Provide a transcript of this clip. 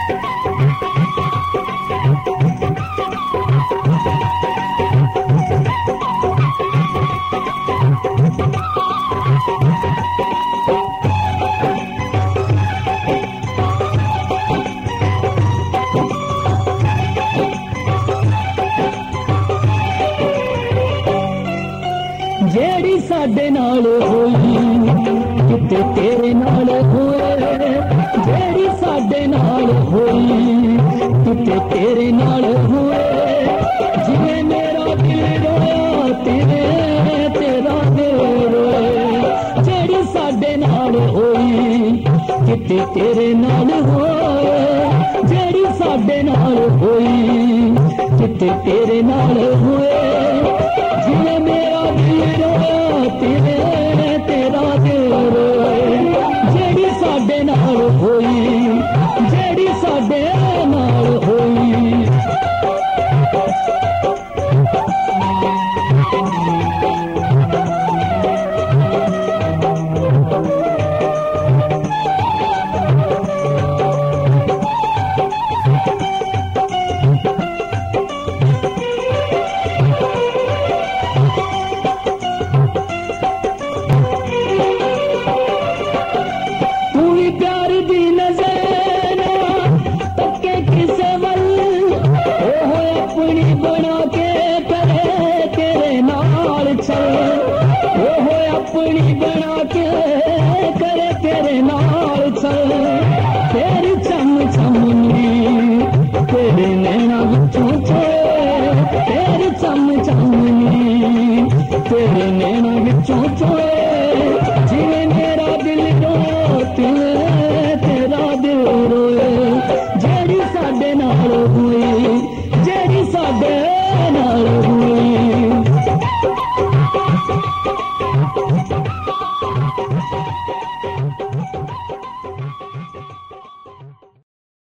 जेड़ी साडे नाल होई किते तेरे नाल होए, जेड़ी साडे नाल होई किते तेरे नाल होए, जिवें मेरा दिल रोया तेरा दिल रोए, जेड़ी साडे नाल होई किते तेरे नाल होए, जेड़ी साडे नाल होई किते तेरे नाल होए,